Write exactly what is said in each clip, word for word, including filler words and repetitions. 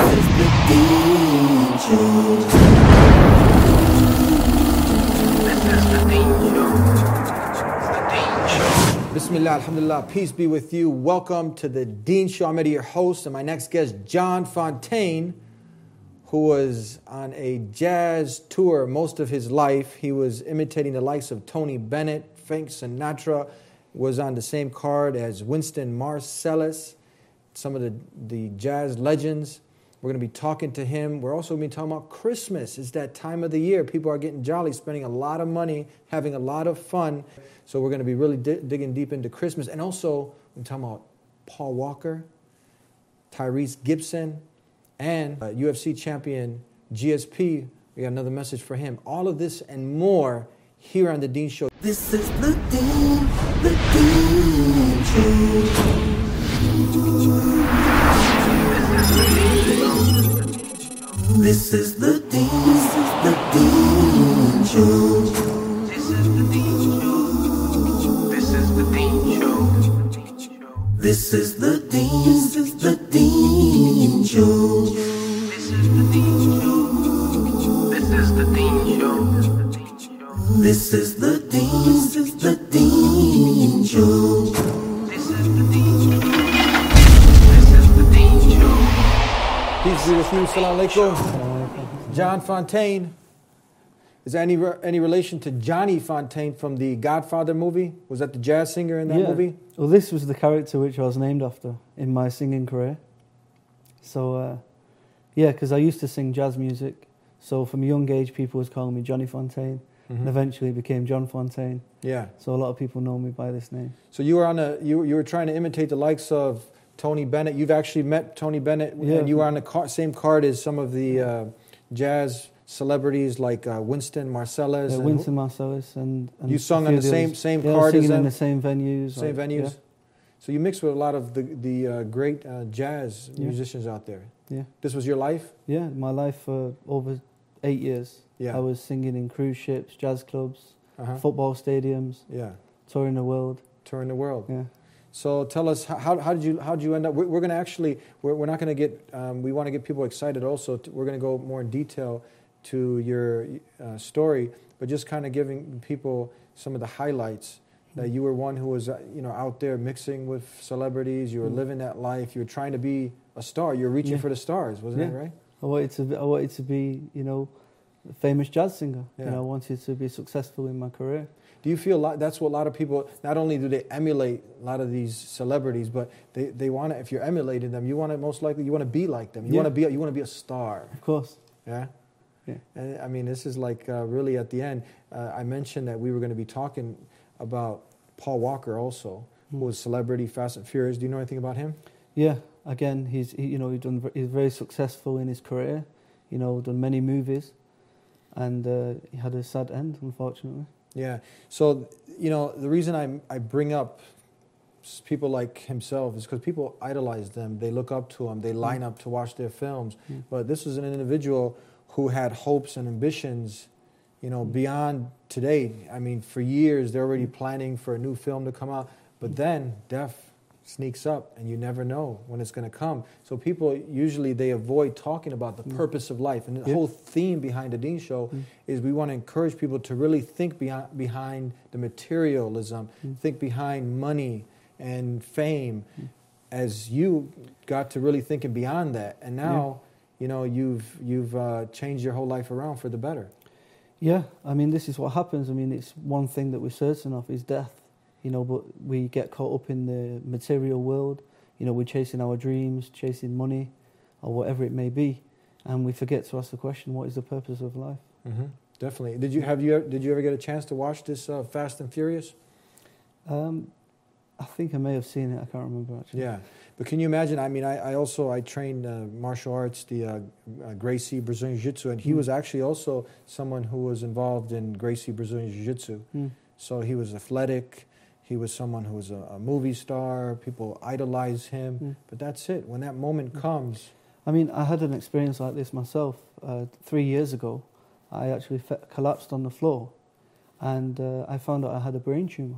Bismillah, alhamdulillah, peace be with you. Welcome to the Deen Show. I'm Eddie, your host, and my next guest, John Fontaine, who was on a jazz tour most of his life. He was imitating the likes of Tony Bennett, Frank Sinatra, was on the same card as Winston Marsalis, some of the, the jazz legends. We're going to be talking to him. We're also going to be talking about Christmas. It's that time of the year. People are getting jolly, spending a lot of money, having a lot of fun. So we're going to be really di- digging deep into Christmas. And also, we're talking about Paul Walker, Tyrese Gibson, and uh, U F C champion G S P. We got another message for him. All of this and more here on The Deen Show. This is The Deen, The Deen Show. This is The Deen, The Deen Show. This is The Deen Show. This is The Deen Show. This is The Deen, The Deen Show. This is The Deen Show. This is The Deen Show. This is The Deen, The Deen Show. This is The Deen Show. This is The Deen Show. Peace be with you. Assalamu alaikum. John Fontaine. Is there any any relation to Johnny Fontaine from the Godfather movie? Was that the jazz singer in that yeah. movie? Well, this was the character which I was named after in my singing career. So, uh, yeah, because I used to sing jazz music. So from a young age, people was calling me Johnny Fontaine. Mm-hmm. And eventually it became John Fontaine. Yeah. So a lot of people know me by this name. So you were on a you you were trying to imitate the likes of Tony Bennett. You've actually met Tony Bennett, yeah. and you were on the car, same card as some of the uh, jazz celebrities like uh, Winston Marsalis. Yeah, and Winston Marsalis and, and you sung on the same others. same yeah, card as singing them. in the same venues. Same like, venues. Yeah. So you mixed with a lot of the the uh, great uh, jazz yeah. musicians out there. Yeah. This was your life? Yeah, my life for over eight years. Yeah. I was singing in cruise ships, jazz clubs, uh-huh. football stadiums. Yeah. Touring the world. Touring the world. Yeah. So tell us how how did you how did you end up? We're, we're going to actually we're we're not going to get um, we want to get people excited. Also, to, we're going to go more in detail to your uh, story, but just kind of giving people some of the highlights. That you were one who was uh, you know out there mixing with celebrities. You were mm. living that life. You were trying to be a star. You were reaching yeah. for the stars, wasn't yeah. that right? I wanted to be, I wanted to be you know a famous jazz singer. Yeah. You know, I wanted to be successful in my career. Do you feel like that's what a lot of people, not only do they emulate a lot of these celebrities, but they, they want to, if you're emulating them, you want to most likely, you want to be like them. You yeah. want to be, you want to be a star. Of course. Yeah? Yeah. And I mean, this is like uh, really at the end, uh, I mentioned that we were going to be talking about Paul Walker also, mm. who was celebrity, Fast and Furious. Do you know anything about him? Yeah. Again, he's, he, you know, he's done, he's very successful in his career, you know, done many movies, and uh, he had a sad end, unfortunately. Yeah. So, you know, the reason I I bring up people like himself is because people idolize them. They look up to him. They line mm. up to watch their films. Mm. But this was an individual who had hopes and ambitions, you know, mm. beyond today. I mean, for years, they're already planning for a new film to come out. But mm. then death sneaks up, and you never know when it's going to come. So people usually, they avoid talking about the mm. purpose of life. And the yeah. whole theme behind the Deen Show mm. is we want to encourage people to really think beyond, behind the materialism, mm. think behind money and fame, mm. as you got to really thinking beyond that. And now, yeah. you know, you've, you've uh, changed your whole life around for the better. Yeah, I mean, this is what happens. I mean, it's one thing that we're certain of is death. You know, but we get caught up in the material world. You know, we're chasing our dreams, chasing money, or whatever it may be, and we forget to ask the question: what is the purpose of life? Mm-hmm. Definitely. Did you have you did you ever get a chance to watch this uh, Fast and Furious? Um, I think I may have seen it. I can't remember actually. Yeah, but can you imagine? I mean, I, I also I trained uh, martial arts, the uh, uh, Gracie Brazilian Jiu-Jitsu, and he mm. was actually also someone who was involved in Gracie Brazilian Jiu-Jitsu. Mm. So he was athletic. He was someone who was a, a movie star. People idolize him. Mm. But that's it. When that moment mm. comes... I mean, I had an experience like this myself. Uh, three years ago, I actually fe- collapsed on the floor. And uh, I found out I had a brain tumour.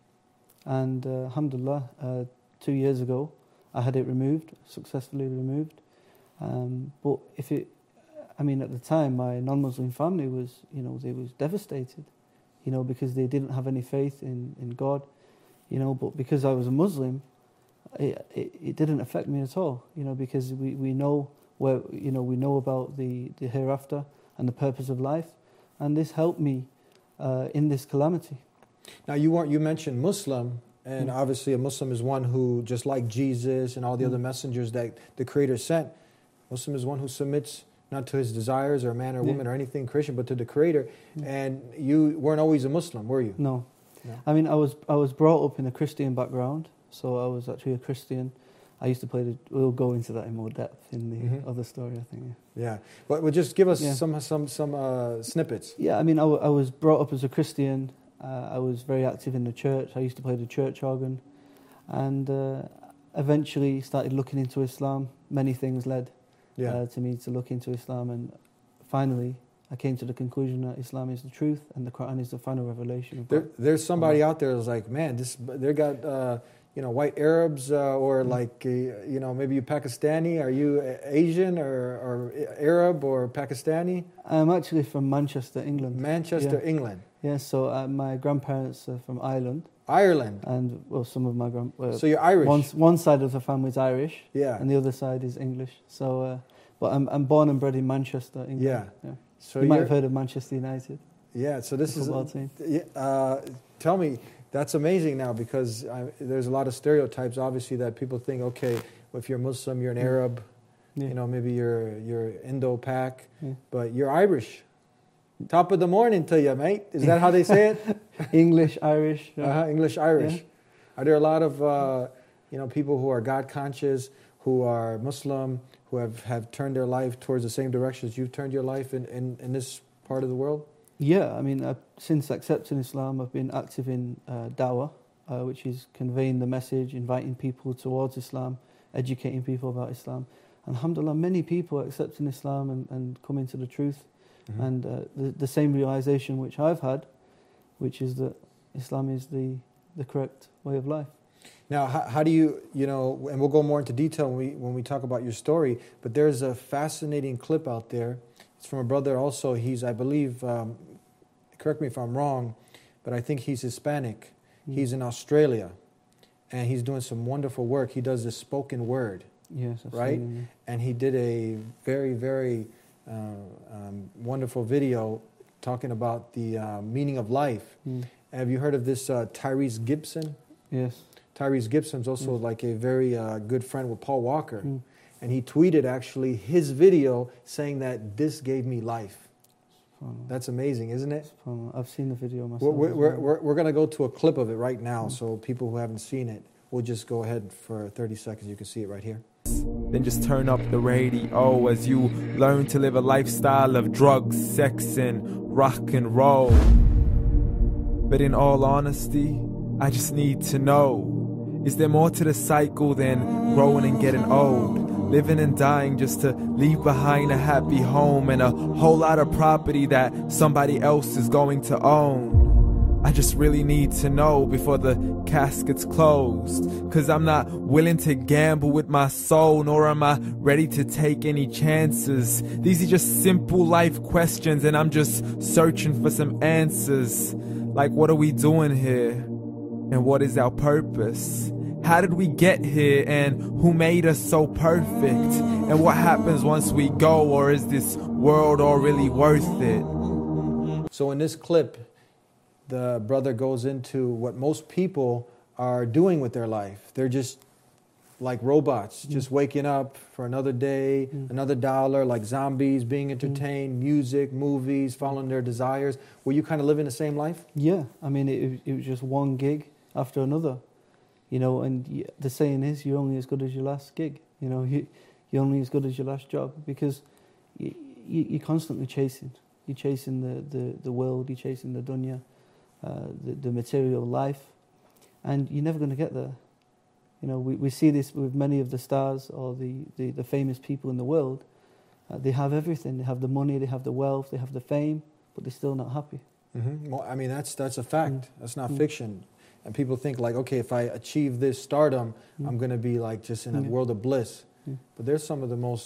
And uh, alhamdulillah, uh, two years ago, I had it removed, successfully removed. Um, but if it, I mean, at the time, my non-Muslim family was, you know, they was devastated, you know, because they didn't have any faith in, in God, you know. But because I was a Muslim, it, it, it didn't affect me at all, you know, because we, we know where, you know, we know about the, the hereafter and the purpose of life, and this helped me uh, in this calamity. Now, you weren't. You mentioned Muslim, and mm. obviously a Muslim is one who, just like Jesus and all the mm. other messengers that the Creator sent, Muslim is one who submits not to his desires or man or yeah. woman or anything Christian, but to the Creator. Mm. And you weren't always a Muslim, were you? No. no. I mean, I was I was brought up in a Christian background, so I was actually a Christian. I used to play the... We'll go into that in more depth in the mm-hmm. other story, I think. Yeah, yeah. But well, just give us yeah. some some some uh, snippets. Yeah, I mean, I, w- I was brought up as a Christian. Uh, I was very active in the church. I used to play the church organ. And uh, eventually started looking into Islam. Many things led yeah. uh, to me to look into Islam. And finally, I came to the conclusion that Islam is the truth and the Quran is the final revelation of God. There, there's somebody out there that's like, man, this they got... Uh, you know, white Arabs, uh, or mm. like, uh, you know, maybe you Pakistani. Are you Asian or, or Arab or Pakistani? I'm actually from Manchester, England. Manchester, yeah. England. Yeah, so uh, my grandparents are from Ireland. Ireland. And, well, some of my grand... Uh, so you're Irish? One, one side of the family is Irish. Yeah. And the other side is English. So, uh, but I'm, I'm born and bred in Manchester, England. Yeah. yeah. So you might have heard of Manchester United. Yeah, so this is... Team. Uh, tell me... That's amazing now, because I, there's a lot of stereotypes, obviously, that people think, okay, well, if you're Muslim, you're an Arab, yeah. you know, maybe you're you're Indo-Pak, yeah. but you're Irish. Top of the morning to you, mate. Is that how they say it? English, Irish. Yeah. Uh-huh, English, Irish. Yeah. Are there a lot of, uh, you know, people who are God-conscious, who are Muslim, who have, have turned their life towards the same direction as you've turned your life in, in, in this part of the world? Yeah, I mean, I've, since accepting Islam, I've been active in uh, dawah, uh, which is conveying the message, inviting people towards Islam, educating people about Islam. And alhamdulillah, many people are accepting Islam and, and coming to the truth. Mm-hmm. And uh, the, the same realization which I've had, which is that Islam is the, the correct way of life. Now, how, how do you, you know, and we'll go more into detail when we, when we talk about your story, but there's a fascinating clip out there. It's from a brother also. He's, I believe, um, correct me if I'm wrong, but I think he's Hispanic. Mm. He's in Australia, and he's doing some wonderful work. He does this spoken word, yes, I've right? seen him, yeah. And he did a very, very uh, um, wonderful video talking about the uh, meaning of life. Mm. Have you heard of this uh, Tyrese Gibson? Yes. Tyrese Gibson's also mm. like a very uh, good friend with Paul Walker. Mm. And he tweeted, actually, his video saying that this gave me life. That's amazing, isn't it? I've seen the video myself. We're, we're, we're, we're going to go to a clip of it right now, mm. so people who haven't seen it, we'll just go ahead for thirty seconds. You can see it right here. Then just turn up the radio as you learn to live a lifestyle of drugs, sex, and rock and roll. But in all honesty, I just need to know, is there more to the cycle than growing and getting old? Living and dying just to leave behind a happy home and a whole lot of property that somebody else is going to own. I just really need to know before the casket's closed, 'cause I'm not willing to gamble with my soul, nor am I ready to take any chances. These are just simple life questions, and I'm just searching for some answers. Like, what are we doing here? And what is our purpose? How did we get here, and who made us so perfect? And what happens once we go, or is this world all really worth it? So in this clip, the brother goes into what most people are doing with their life. They're just like robots, mm. just waking up for another day, mm. another dollar, like zombies, being entertained, mm. music, movies, following their desires. Were you kind of living the same life? Yeah, I mean, it, it was just one gig after another. You know, and the saying is, you're only as good as your last gig. You know, you, you're only as good as your last job, because you, you, you're constantly chasing. You're chasing the, the, the world, you're chasing the dunya, uh, the, the material life, and you're never going to get there. You know, we, we see this with many of the stars or the, the, the famous people in the world. Uh, they have everything. They have the money, they have the wealth, they have the fame, but they're still not happy. Mm-hmm. Well, I mean, that's, that's a fact. Mm. That's not mm. fiction. And people think like, okay, if I achieve this stardom, mm. I'm going to be like just in a yeah. world of bliss. Yeah. But there's some of the most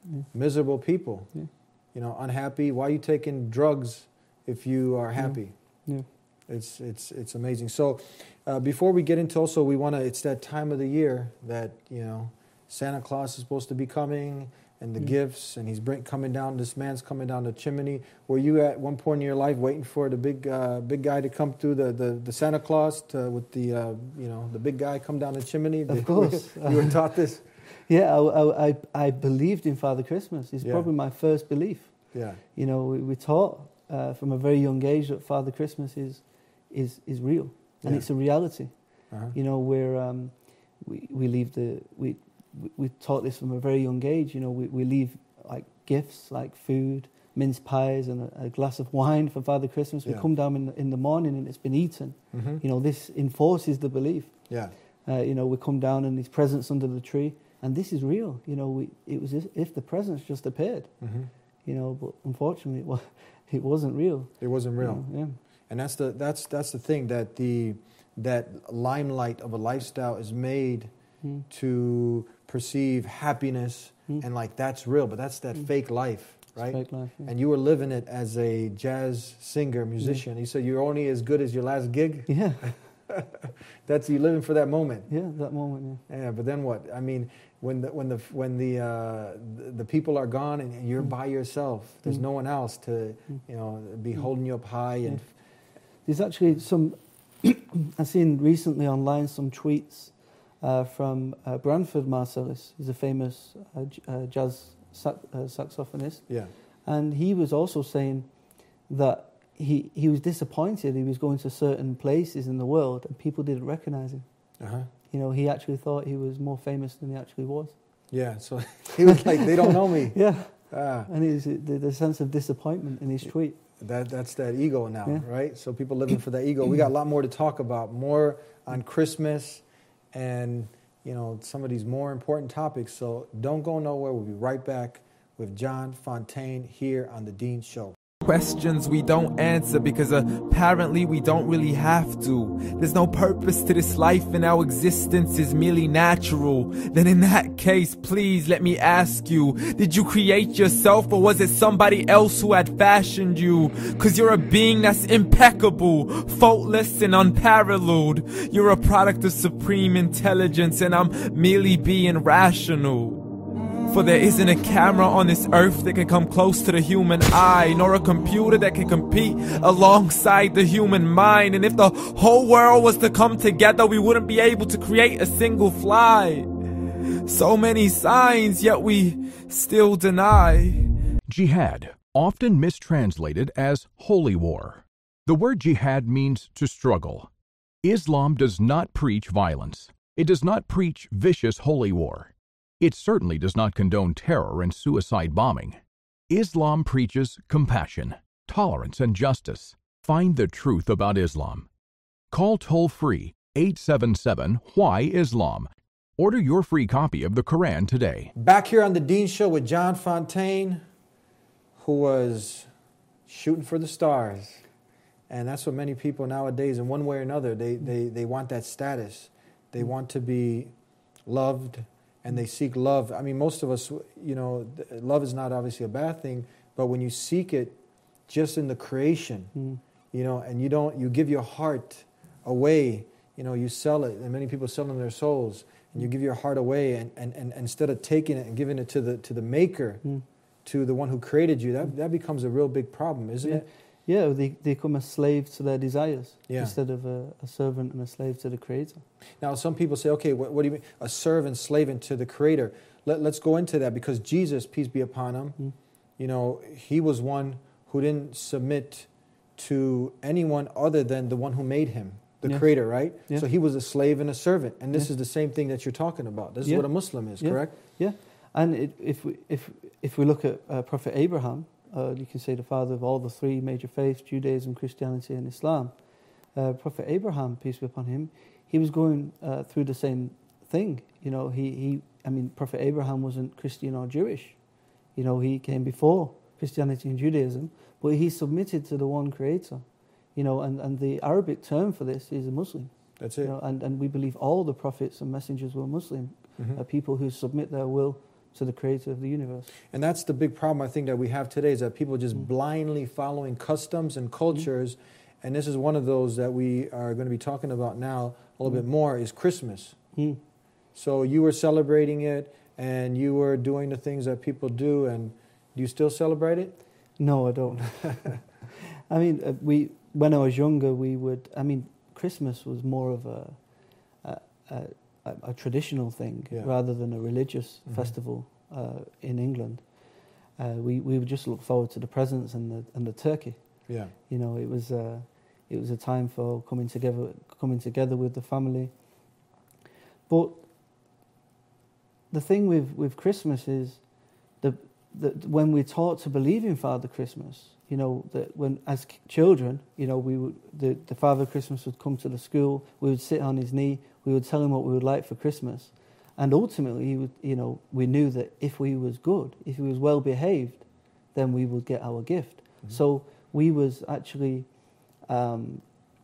Yeah. miserable people, Yeah. you know, unhappy. Why are you taking drugs if you are happy? Yeah. It's it's it's amazing. So uh, before we get into also, we want to. It's that time of the year that you know Santa Claus is supposed to be coming, and the Mm. gifts, and he's bring, coming down. This man's coming down the chimney. Were you at one point in your life waiting for the big uh, big guy to come through the, the, the Santa Claus to, with the uh, you know the big guy come down the chimney? Of Did- course. you were taught this. Yeah, I, I, I, I believed in Father Christmas. It's Yeah. probably my first belief. Yeah, You know, we, we taught uh, from a very young age that Father Christmas is is is real, and Yeah. it's a reality. uh-huh. You know, where um, we we leave the we we- we taught this from a very young age. You know, we, we leave like gifts like food, mince pies, and a, a glass of wine for Father Christmas. We Yeah. come down in the, in the morning and it's been eaten. Mhm. You know, this enforces the belief. Yeah, Uh, you know, we come down and there's presents under the tree, and this is real. You know, we it was as if the presents just appeared. hmm You know, but unfortunately, it, wa- it wasn't real. it wasn't you real. know, yeah. And that's the that's that's the thing that the that limelight of a lifestyle is made Mm. to perceive happiness Mm. and like that's real, but that's that Mm. fake life, It's right? fake life, yeah. And you were living it as a jazz singer, musician. You said you're only as good as your last gig. yeah, That's you living for that moment. yeah, that moment, yeah. Yeah, but then what? I mean, when the when the when the uh, the, the people are gone and you're Mm. by yourself, there's Mm. no one else to Mm. you know be Mm. holding you up high and There's actually some, I've seen recently online some tweets uh, from uh, Branford Marsalis. He's a famous uh, j- uh, jazz sax- uh, saxophonist. yeah, And he was also saying that he, he was disappointed. He was going to certain places in the world and people didn't recognize him. uh huh, You know, he actually thought he was more famous than he actually was. yeah. So he was like, they don't know me. Yeah. Ah, And it was the, the sense of disappointment in his tweet. that that's that ego now, Yeah. right? So people living for that ego. We got a lot more to talk about, more on Christmas, and you know some of these more important topics. So don't go nowhere. We'll be right back with John Fontaine here on the Dean Show. Questions we don't answer because apparently we don't really have to. There's no purpose to this life and our existence is merely natural. Then in that case, please let me ask you, did you create yourself or was it somebody else who had fashioned you? Cause you're a being that's impeccable, faultless and unparalleled. You're a product of supreme intelligence and I'm merely being rational. For there isn't a camera on this earth that can come close to the human eye, nor a computer that can compete alongside the human mind. And if the whole world was to come together, we wouldn't be able to create a single fly. So many signs, yet we still deny. Jihad, often mistranslated as holy war. The word jihad means to struggle. Islam does not preach violence. It does not preach vicious holy war. It certainly does not condone terror and suicide bombing. Islam preaches compassion, tolerance, and justice. Find the truth about Islam. Call toll-free eight seven seven why Islam. Order your free copy of the Quran today. Back here on the Dean Show with John Fontaine, who was shooting for the stars. And that's what many people nowadays, in one way or another, they, they, they want that status. They want to be loved, and they seek love. I mean, most of us, you know, th- love is not obviously a bad thing, but when you seek it just in the creation, Mm. you know, and you don't, you give your heart away, you know, you sell it, and many people sell them their souls, and you give your heart away, and, and, and instead of taking it and giving it to the to the maker, Mm. to the one who created you, that, that becomes a real big problem, isn't Yeah. it? Yeah, they, they become a slave to their desires Yeah. instead of a, a servant and a slave to the Creator. Now, some people say, okay, what, what do you mean? A servant, slave to the Creator. Let, let's go into that, because Jesus, peace be upon him, Mm. you know, he was one who didn't submit to anyone other than the one who made him, the Yeah. Creator, right? Yeah. So he was a slave and a servant. And this Yeah. is the same thing that you're talking about. This is Yeah. what a Muslim is, Yeah. correct? Yeah, and it, if we if if we look at uh, Prophet Abraham, uh, you can say the father of all the three major faiths: Judaism, Christianity, and Islam. Uh, Prophet Abraham, peace be upon him, he was going uh, through the same thing. You know, he he. I mean, Prophet Abraham wasn't Christian or Jewish. You know, he came before Christianity and Judaism, but he submitted to the one Creator. You know, and, and the Arabic term for this is a Muslim. That's You it. know, and, and we believe all the prophets and messengers were Muslim. Mhm. Uh, people who submit their will to the creator of the universe. And that's the big problem I think that we have today, is that people just Mm. blindly following customs and cultures. And this is one of those that we are going to be talking about now a little Mm. bit more, is Christmas. Mm. So you were celebrating it, and you were doing the things that people do, and do you still celebrate it? No, I don't. I mean, uh, we when I was younger, we would. I mean, Christmas was more of a a, a, a traditional thing Yeah. rather than a religious Mhm. festival uh, in England. Uh, we we would just look forward to the presents and the and the turkey. Yeah. You know, it was uh, it was a time for coming together, coming together with the family. But the thing with, with Christmas is the, the when we're taught to believe in Father Christmas, you know, that when as children, you know, we would the, the Father Christmas would come to the school, we would sit on his knee, we would tell him what we would like for Christmas, and ultimately, he would, you know, we knew that if we was good, if he was well behaved, then we would get our gift. Mm-hmm. So we was actually, um,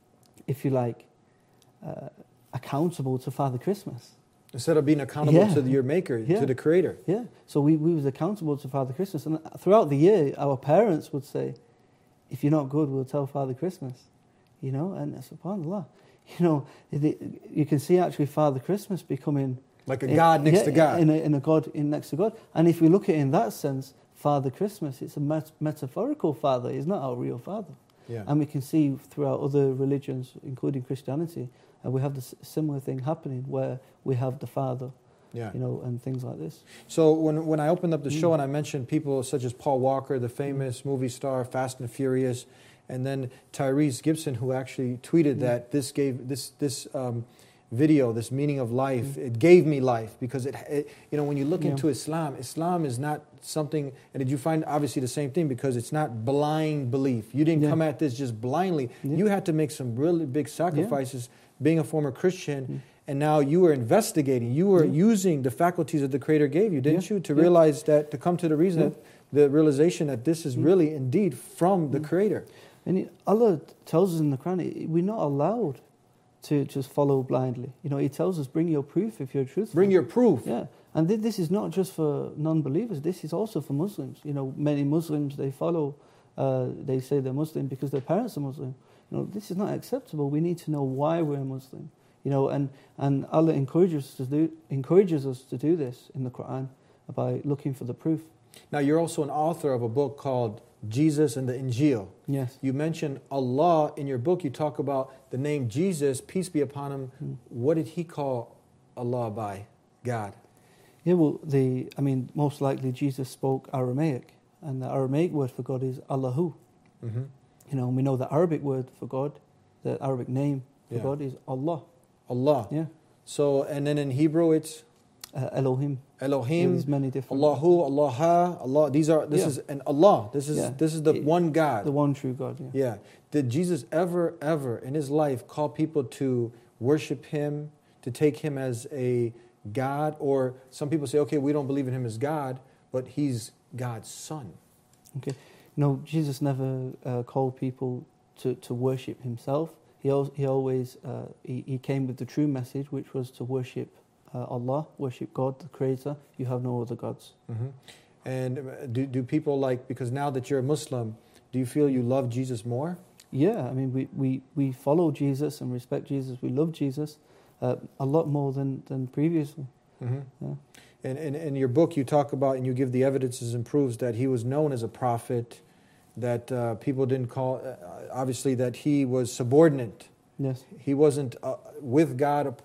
if you like, uh, accountable to Father Christmas. Instead of being accountable Yeah. to your maker, Yeah. to the creator. Yeah. So we, we was accountable to Father Christmas. And throughout the year, our parents would say, if you're not good, we'll tell Father Christmas. You know, and subhanAllah. You know, the, you can see actually Father Christmas becoming... Like a God next yeah, to God. In a, in a God in next to God. And if we look at it in that sense, Father Christmas, it's a met- metaphorical father. He's not our real father. Yeah. And we can see throughout other religions, including Christianity, uh, we have this similar thing happening where we have the Father, Yeah. you know, and things like this. So when when I opened up the show Mm. and I mentioned people such as Paul Walker, the famous movie star, Fast and Furious, and then Tyrese Gibson, who actually tweeted Mm. that this gave this this um, video, this meaning of life, Mm. it gave me life, because it, it you know when you look Yeah. into Islam, Islam is not something. And did you find obviously the same thing, because it's not blind belief. You didn't Yeah. come at this just blindly. Yeah. You had to make some really big sacrifices. Being a former Christian. Mm. And now you were investigating, you were Yeah. using the faculties that the Creator gave you, didn't Yeah. you? To Yeah. realize that, to come to the reason, Yeah. that, the realization that this is Mm. really indeed from the Mm. Creator. And it, Allah tells us in the Quran, i- we're not allowed to just follow blindly. You know, He tells us, bring your proof if you're truthful. Bring your proof. Yeah, and th- this is not just for non-believers. This is also for Muslims. You know, many Muslims, they follow, uh, they say they're Muslim because their parents are Muslim. You know, this is not acceptable. We need to know why we're Muslim. You know, and, and Allah encourages us to do encourages us to do this in the Quran by looking for the proof. Now, you're also an author of a book called Jesus and the Injil. Yes. You mentioned Allah in your book. You talk about the name Jesus, peace be upon him. Mm. What did he call Allah by? God. Yeah, well, the I mean, most likely Jesus spoke Aramaic, and the Aramaic word for God is Allahu. Mm-hmm. You know, and we know the Arabic word for God, the Arabic name for Yeah. God is Allah. Allah. Yeah, So, and then in Hebrew it's uh, Elohim. Elohim, There's many different. Allahu, Allah, Allah. These are, this Yeah. is, and Allah. This is, Yeah. this is the It- one God. The one true God. Yeah. Yeah. Did Jesus ever, ever in his life call people to worship him, to take him as a God? Or some people say, okay, we don't believe in him as God, but he's God's son. Okay. No, Jesus never uh, called people to, to worship himself. He al- he always uh, he, he came with the true message, which was to worship uh, Allah, worship God, the Creator. You have no other gods. Mm-hmm. And uh, do, do people like, because now that you're a Muslim, do you feel you love Jesus more? Yeah, I mean, we, we, we follow Jesus and respect Jesus. We love Jesus uh, a lot more than, than previously. Mm-hmm. Yeah. And in, in your book, you talk about, and you give the evidences and proofs that he was known as a prophet, that uh, people didn't call, uh, obviously that he was subordinate. Yes. He wasn't uh, with God, uh,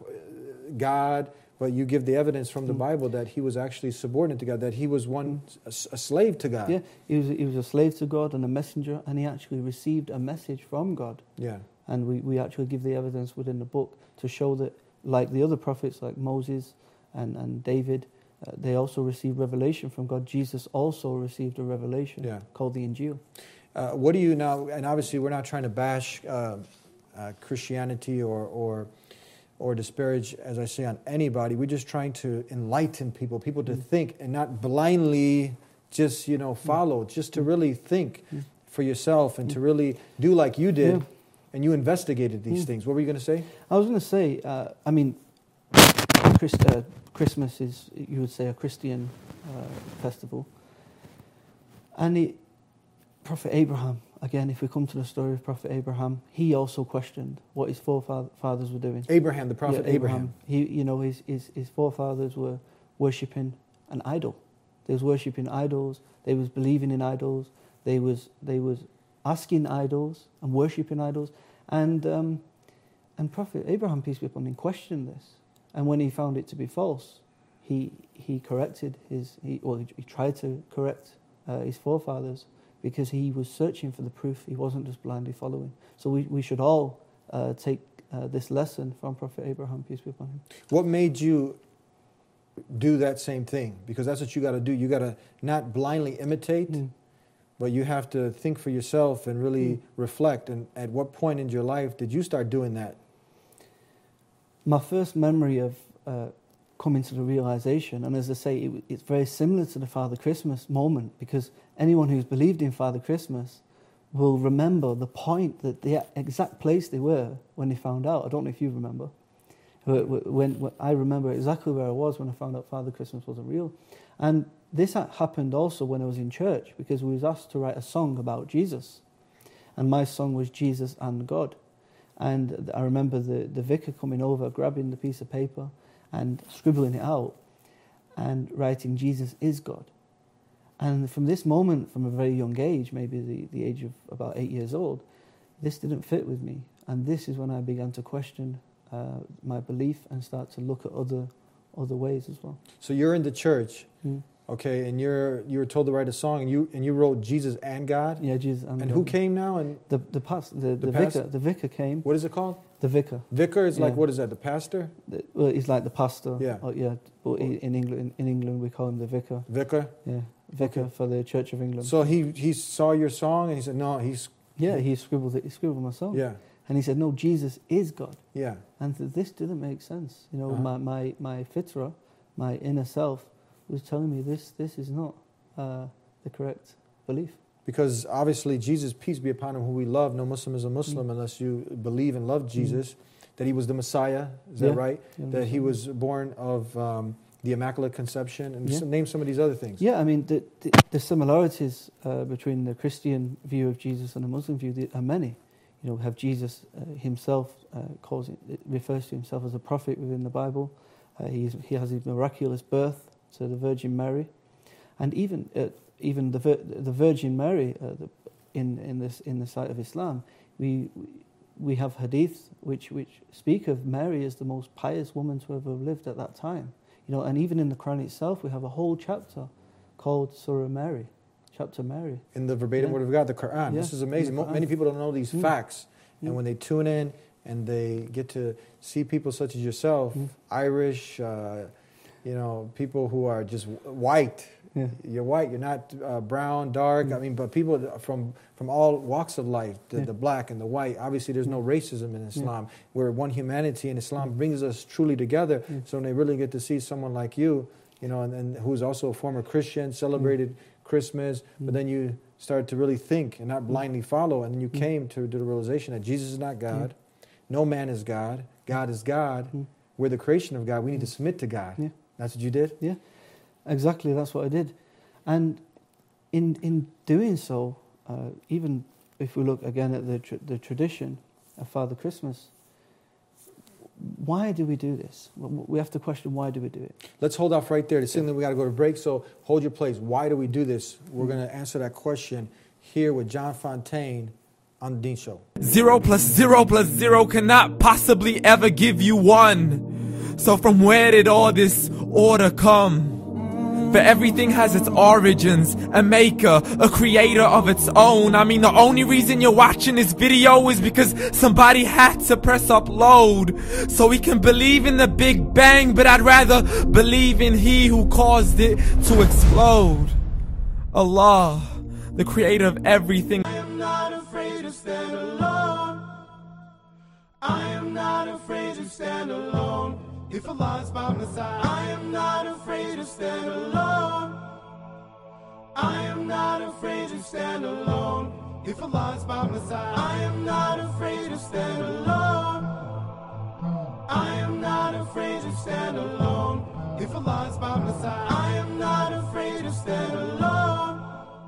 God, but you give the evidence from the Mm. Bible that he was actually subordinate to God, that he was one, a, s- a slave to God. Yeah, he was, he was a slave to God and a messenger, and he actually received a message from God. Yeah. And we, we actually give the evidence within the book to show that, like the other prophets, like Moses and, and David, uh, they also received revelation from God. Jesus also received a revelation Yeah. called the Injil. Uh, what do you now, and obviously we're not trying to bash uh, uh, Christianity or, or or disparage, as I say, on anybody. We're just trying to enlighten people, people to Mm. think and not blindly just, you know, follow, just to really think Mm. for yourself and Mm. to really do like you did. Yeah. And you investigated these Mm. things. What were you going to say? I was going to say, uh, I mean, Christ, uh, Christmas is, you would say, a Christian uh, festival. And it, Prophet Abraham, again, if we come to the story of Prophet Abraham, he also questioned what his forefathers were doing. Abraham, the prophet Yeah, Abraham. He, you know, his, his, his forefathers were worshipping an idol. They was worshipping idols. They was believing in idols. They was they was asking idols and worshipping idols. And um, and Prophet Abraham, peace be upon him, questioned this. And when he found it to be false, he he corrected his. He, well, he, he tried to correct uh, his forefathers because he was searching for the proof. He wasn't just blindly following. So we we should all uh, take uh, this lesson from Prophet Abraham, peace be upon him. What made you do that same thing? Because that's what you got to do. You got to not blindly imitate, Mm. but you have to think for yourself and really Mm. reflect. And at what point in your life did you start doing that? My first memory of uh, coming to the realization, and as I say, it, it's very similar to the Father Christmas moment, because anyone who's believed in Father Christmas will remember the point, that the exact place they were when they found out. I don't know if you remember. When, when I remember exactly where I was when I found out Father Christmas wasn't real. And this happened also when I was in church, because we was asked to write a song about Jesus. And my song was Jesus and God. And I remember the, the vicar coming over, grabbing the piece of paper and scribbling it out and writing, Jesus is God. And from this moment, from a very young age, maybe the, the age of about eight years old, this didn't fit with me. And this is when I began to question uh, my belief and start to look at other other ways as well. So you're in the church, Mm. okay, and you're you were told to write a song, and you and you wrote Jesus and God. Yeah, Jesus. And, And who came now? And The the past, the, the, The vicar. past- The vicar came. what is it called? The vicar. Vicar is like, Yeah. what is that? The pastor? The, well, he's like the pastor. Yeah. Oh, yeah. But in in England, in England, we call him the vicar. Vicar. Yeah, vicar Okay. for the Church of England. So he he saw your song and he said, no, he's yeah, he scribbled it. He scribbled my song. yeah, And he said, no, Jesus is God. yeah. And th- this didn't make sense. You know, Uh-huh. my, my, my fitra, my inner self, was telling me this this is not uh, the correct belief. Because obviously Jesus, peace be upon him, who we love, no Muslim is a Muslim Mm. unless you believe and love Jesus, that he was the Messiah, is that Yeah. right? Yeah, That he Muslim. was born of um, the Immaculate Conception, and Yeah. some, name some of these other things. Yeah, I mean, the, the, the similarities uh, between the Christian view of Jesus and the Muslim view th- are many. You know, we have Jesus uh, himself, uh, calls it, it refers to himself as a prophet within the Bible. Uh, he's, he has his miraculous birth to the Virgin Mary. And even uh, even the vir- the Virgin Mary, uh, the, in in this in the sight of Islam, we we have hadiths which which speak of Mary as the most pious woman to ever have lived at that time. You know, and even in the Quran itself, we have a whole chapter called Surah Mary, chapter Mary. In the verbatim Yeah. word of God, the Quran. Yeah, This is in the amazing. Mo- Quran. Many people don't know these Mm. facts. And Mm. when they tune in and they get to see people such as yourself, Mm. Irish, uh, you know, people who are just w- white. Yeah. You're white, you're not uh, brown, dark. Mm. I mean, but people from from all walks of life, the, Yeah. the black and the white. Obviously, there's no racism in Islam. We're one humanity, and Islam Mm. brings us truly together. Mm. So when they really get to see someone like you, you know, and, and who's also a former Christian, celebrated Christmas, but Mm. then you started to really think and not blindly follow, and then you Mm. came to, to the realization that Jesus is not God, no man is God, God is God. Mm. We're the creation of God. We need to submit to God. Yeah. That's what you did. Exactly, that's what I did. And in in doing so, uh, even if we look again at the tr- the tradition of Father Christmas, why do we do this? We have to question, why do we do it? Let's hold off right there. The signal we got to go to break, so hold your place. Why do we do this? We're going to answer that question here with John Fontaine on the Dean Show. Zero plus zero plus zero cannot possibly ever give you one. So from where did all this order come? For everything has its origins, a maker, a creator of its own. I mean, the only reason you're watching this video is because somebody had to press upload. So we can believe in the Big Bang, but I'd rather believe in He who caused it to explode. Allah, the creator of everything. I am not afraid to stand alone. I am not afraid to stand alone. If Allah is by my side, I am not afraid to stand alone. I am not afraid to stand alone. If Allah is by my side, I am not afraid to stand alone. I am not afraid to stand alone. If for lies by my side. I am not afraid to stand alone.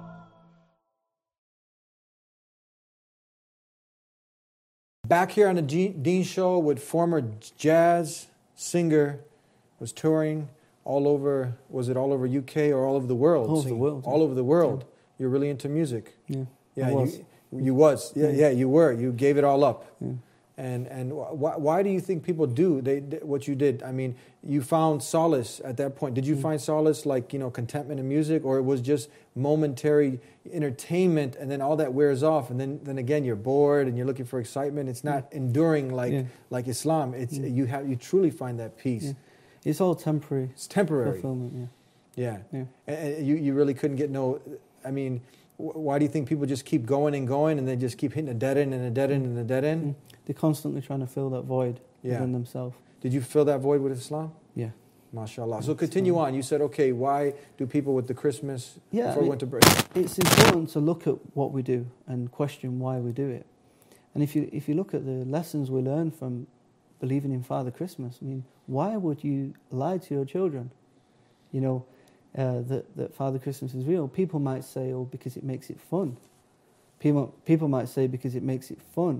Back here on the G- Dean Show with former jazz singer, was touring all over, was it all over U K or all over the world? All over the world. All over the world. Yeah. You're really into music. Yeah, Yeah, I was. You, you was. Yeah, Yeah. yeah, you were. You gave it all up. Yeah. And and why, why do you think people do they, they what you did? I mean, you found solace at that point. Did you Mm. find solace, like, you know, contentment in music, or it was just momentary entertainment, and then all that wears off, and then, then again you're bored and you're looking for excitement? It's not enduring like Yeah. like Islam. It's Mm. you have you truly find that peace. Yeah. It's all temporary It's temporary. fulfillment. Yeah. Yeah. Yeah. And, and you you really couldn't get no. I mean, wh- why do you think people just keep going and going, and they just keep hitting a dead end and a dead end and a dead end? Mm. They're constantly trying to fill that void Yeah. within themselves. Did you fill that void with Islam? Yeah. MashaAllah. So continue on. You said, okay, why do people with the Christmas, Yeah, before I we mean, went to break? It's important to look at what we do and question why we do it. And if you if you look at the lessons we learn from believing in Father Christmas, I mean, why would you lie to your children? You know, uh, that that Father Christmas is real. People might say, oh, because it makes it fun. People people might say because it makes it fun.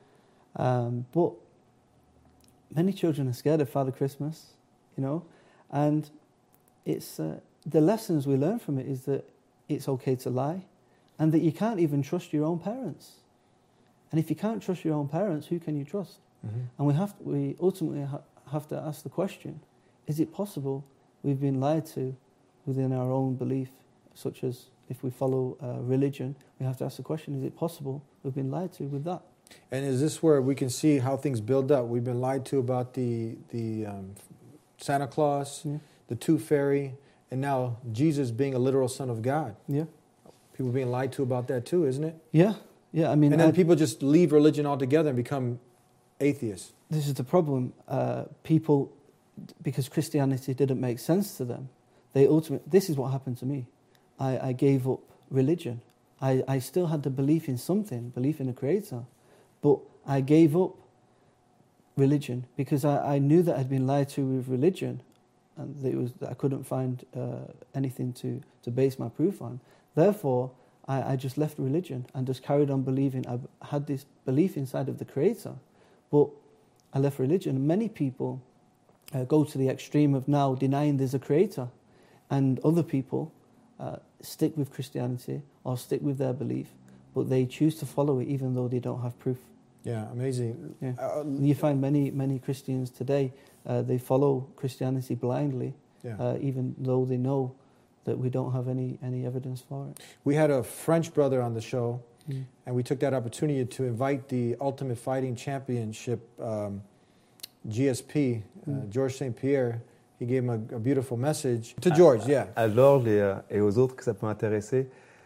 Um, but many children are scared of Father Christmas, you know, and it's uh, the lessons we learn from it is that it's okay to lie, and that you can't even trust your own parents. And if you can't trust your own parents, who can you trust? Mm-hmm. And we have to, we ultimately ha- have to ask the question: is it possible we've been lied to within our own belief? Such as if we follow uh, religion, we have to ask the question: is it possible we've been lied to with that? And is this where we can see how things build up? We've been lied to about the the um, Santa Claus, Yeah. the Tooth Fairy, and now Jesus being a literal Son of God. Yeah, People being lied to about that too, isn't it? yeah, yeah. I mean, And then I- people just leave religion altogether and become atheists. this is the problem. Uh, people, because Christianity didn't make sense to them, they ultimately. This is what happened to me. I, I gave up religion. I, I still had the belief in something, belief in a creator, but I gave up religion because I, I knew that I'd been lied to with religion, and that it was that I couldn't find uh, anything to, to base my proof on. Therefore, I, I just left religion and just carried on believing. I had this belief inside of the creator, but I left religion. Many people uh, go to the extreme of now denying there's a creator, and other people uh, stick with Christianity or stick with their belief, but they choose to follow it even though they don't have proof. Yeah, amazing. Yeah. Uh, You find many, many Christians today, uh, they follow Christianity blindly, yeah. uh, even though they know that we don't have any, any evidence for it. We had a French brother on the show, Mm. and we took that opportunity to invite the Ultimate Fighting Championship, um, G S P, uh, Mm. George Saint Pierre. He gave him a, a beautiful message to George. Yeah. À Georges et, euh, et aux autres que ça peut intéresser,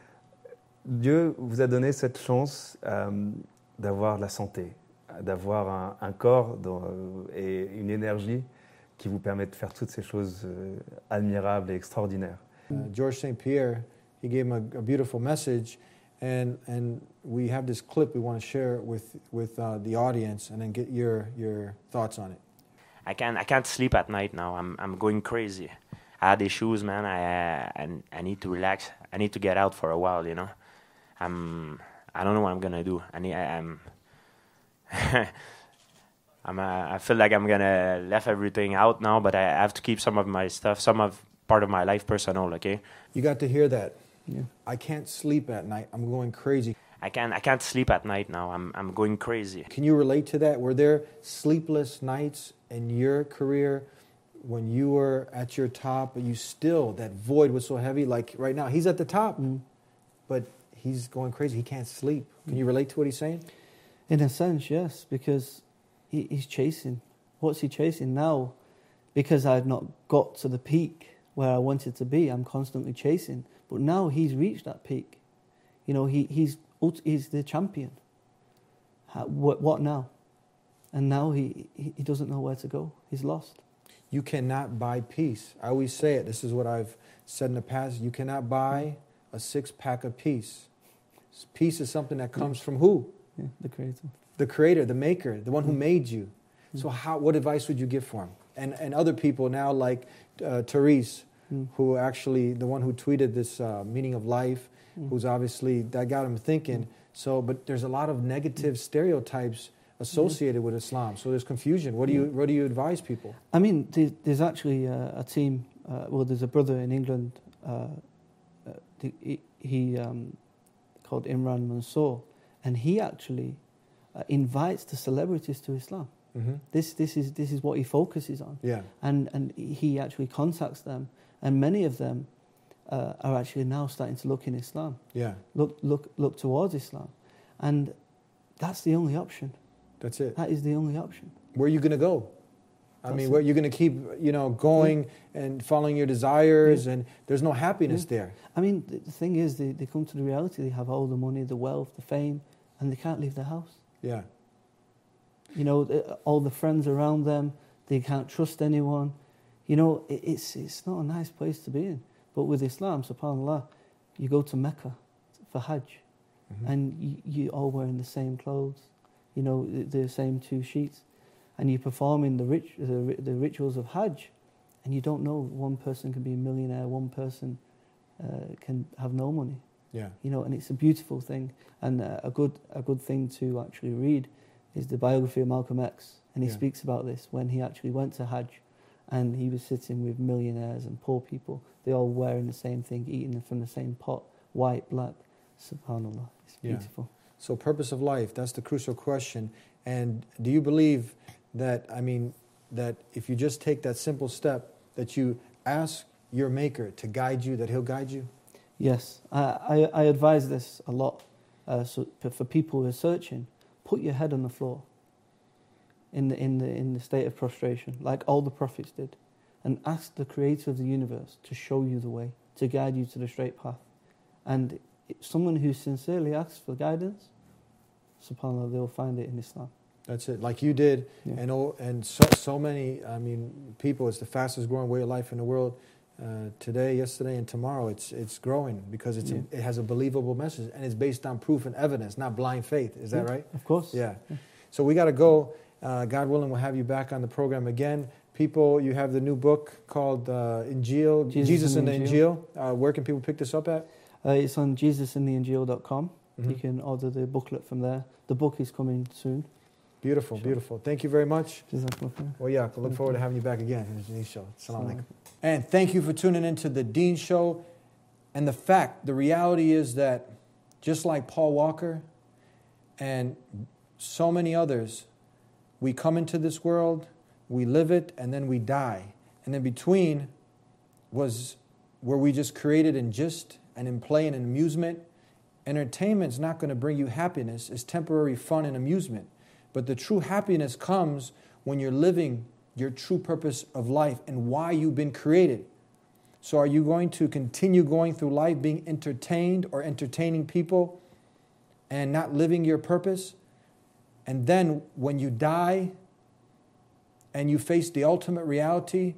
Dieu vous a donné cette chance euh, d'avoir la santé, d'avoir un, un corps dont, euh, et une énergie qui vous permet de faire toutes ces choses euh, admirables et extraordinaires. Uh, George Saint Pierre, he gave him a, a beautiful message, and and we have this clip we want to share with with uh, the audience, and then get your your thoughts on it. I can't I can't sleep at night now. I'm I'm going crazy. I had issues, man. I I I need to relax. I need to get out for a while, you know. I'm I don't know what I'm gonna do. I need I, I'm I'm uh, I feel like I'm gonna left everything out now, but I have to keep some of my stuff, some of part of my life personal. Okay. You got to hear that. Yeah. I can't sleep at night. I'm going crazy. I can't I can't sleep at night now. I'm I'm going crazy. Can you relate to that? Were there sleepless nights in your career when you were at your top, but you still, that void was so heavy? Like right now, he's at the top, Mm. but he's going crazy. He can't sleep. Can you relate to what he's saying? In a sense, yes, because he, he's chasing. What's he chasing now? Because I've not got to the peak where I wanted to be, I'm constantly chasing. But now he's reached that peak. You know, he, he's ult- he's the champion. How, what, what now? And now he, he he doesn't know where to go. He's lost. You cannot buy peace. I always say it. This is what I've said in the past. You cannot buy a six-pack of peace. Peace is something that comes from who? Yeah, the creator. The creator, the maker, the one who made you. So how? What advice would you give for him? and, and other people now like uh, Therese, Mm. who actually, the one who tweeted this uh, meaning of life, Mm. who's obviously, that got him thinking. Mm. So, but there's a lot of negative stereotypes associated with Islam. So there's confusion. What do you, what do you advise people? I mean, there's, there's actually a, a team, uh, well, there's a brother in England, uh, uh, he, he um, called Imran Mansour, and he actually uh, invites the celebrities to Islam. Mm-hmm. This, this, is, this is what he focuses on. Yeah. And, and he actually contacts them, and many of them uh, are actually now starting to look in Islam, Yeah. look, look, look towards Islam. And that's the only option. That's it. That is the only option. Where are you going to go? I That's mean, it. where you're going to keep, you know, going and following your desires, Yeah. and there's no happiness Yeah. there. I mean, the, the thing is, they, they come to the reality, they have all the money, the wealth, the fame, and they can't leave their house. Yeah. You know, the, all the friends around them, they can't trust anyone. You know, it, it's it's not a nice place to be in. But with Islam, subhanAllah, you go to Mecca for Hajj, Mhm. and you, you all wearing the same clothes, you know, the, the same two sheets, and you're performing the, rit- the, ri- the rituals of Hajj, and you don't know one person can be a millionaire, one person uh, can have no money. Yeah. You know, and it's a beautiful thing. And uh, a good a good thing to actually read is the biography of Malcolm X, and he Yeah. speaks about this when he actually went to Hajj, and he was sitting with millionaires and poor people. They all wearing the same thing, eating from the same pot, white, black. Subhanallah, it's Yeah. beautiful. So purpose of life, that's the crucial question. And do you believe that, I mean, that if you just take that simple step, that you ask your maker to guide you, that he'll guide you? Yes, I, I, I advise this a lot. Uh, so p- for people who are searching, put your head on the floor in the, in the, in the state of prostration, like all the prophets did, and ask the creator of the universe to show you the way, to guide you to the straight path. And if someone who sincerely asks for guidance, subhanAllah, they'll find it in Islam. That's it, like you did, Yeah. and oh, and so, so many, I mean, people, it's the fastest growing way of life in the world. Uh, today, yesterday, and tomorrow, it's it's growing because it's Yeah. a, it has a believable message, and it's based on proof and evidence, not blind faith. Is that Yeah, right? Of course. Yeah. So we got to go. Uh, God willing, we'll have you back on the program again. People, you have the new book called uh, Injil, Jesus, Jesus in the and Injil. Uh, where can people pick this up at? Uh, it's on jesus in the injil dot com. Mhm. You can order the booklet from there. The book is coming soon. Beautiful, Sure. beautiful. Thank you very much. Jazakallah khair. Well, yeah, I look forward to having you back again in the Dean Show. Assalamu alaikum. And thank you for tuning into the Dean Show. And the fact, the reality is that just like Paul Walker and so many others, we come into this world, we live it, and then we die. And in between was where we just created in gist and in play and in amusement. Entertainment's not going to bring you happiness. It's temporary fun and amusement. But the true happiness comes when you're living your true purpose of life and why you've been created. So are you going to continue going through life being entertained or entertaining people and not living your purpose? And then when you die and you face the ultimate reality,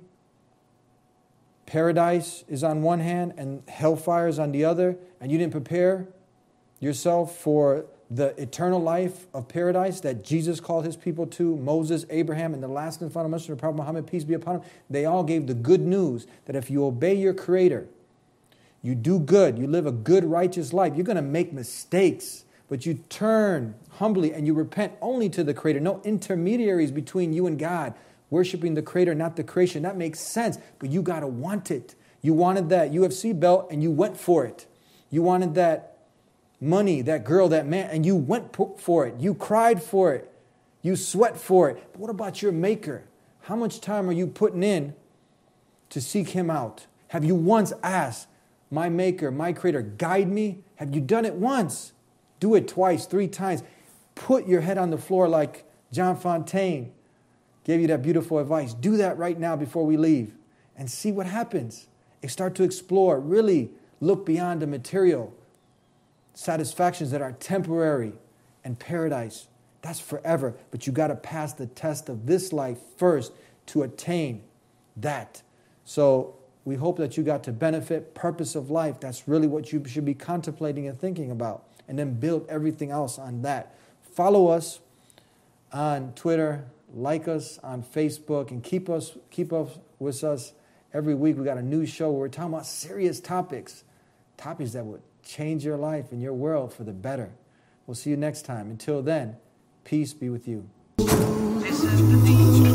paradise is on one hand and hellfire is on the other, and you didn't prepare yourself for the eternal life of paradise that Jesus called his people to, Moses, Abraham, and the last and final messenger, Prophet Muhammad, peace be upon him. They all gave the good news that if you obey your Creator, you do good, you live a good, righteous life, you're going to make mistakes, but you turn humbly and you repent only to the Creator. No intermediaries between you and God, worshiping the Creator, not the creation. That makes sense, but you got to want it. You wanted that U F C belt and you went for it. You wanted that money, that girl, that man, and you went for it. You cried for it. You sweat for it. But what about your Maker? How much time are you putting in to seek Him out? Have you once asked, my Maker, my Creator, guide me? Have you done it once? Do it twice, three times. Put your head on the floor like John Fontaine gave you that beautiful advice. Do that right now before we leave and see what happens. And start to explore, really look beyond the material satisfactions that are temporary, and paradise, that's forever. But you got to pass the test of this life first to attain that. So we hope that you got to benefit. Purpose of life, that's really what you should be contemplating and thinking about. And then build everything else on that. Follow us on Twitter, like us on Facebook, and keep us keep up with us every week. We got a new show where we're talking about serious topics, topics that would change your life and your world for the better. We'll see you next time. Until then, peace be with you. This is the D J.